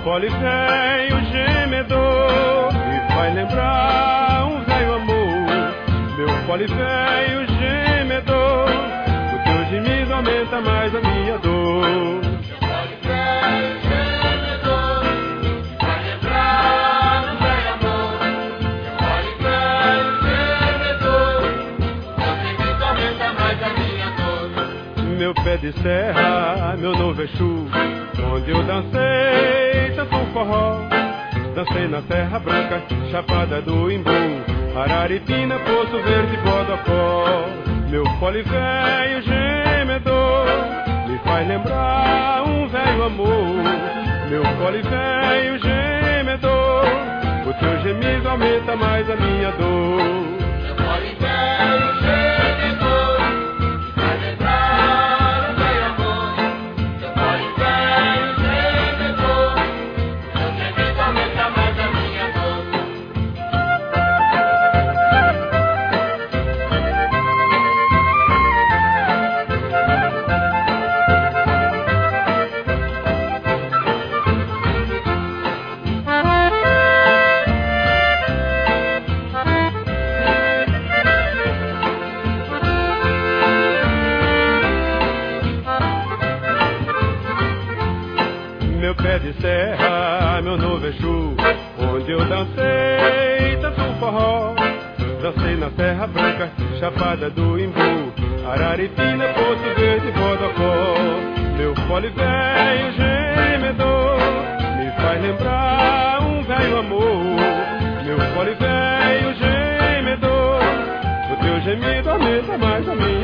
fole velho gemedor me faz lembrar um velho amor. Meu fole velho gemedor, o teu gemido aumenta mais a minha dor. Meu pé de serra, meu novo Exu, onde eu dancei tanto forró. Dancei na Serra Branca, Chapada do Imbu, Araripina, Poço Verde, Bodocó. Meu fole velho gemedor me faz lembrar um velho amor. Meu fole velho gemedor, o teu gemido aumenta mais a minha dor. Meu fole velho gemedor me faz lembrar um velho amor. Meu fole velho gemedor, o teu gemido aumenta mais a minha dor. Meu pé de serra, meu novo Exu, onde eu dancei tanto forró. Dancei na Serra Branca, Chapada do Imbu, Araripina, Poço Verde, Bodocó. Meu fole velho gemedor me faz lembrar um velho amor. Meu fole velho gemedor, o teu gemido aumenta mais a minha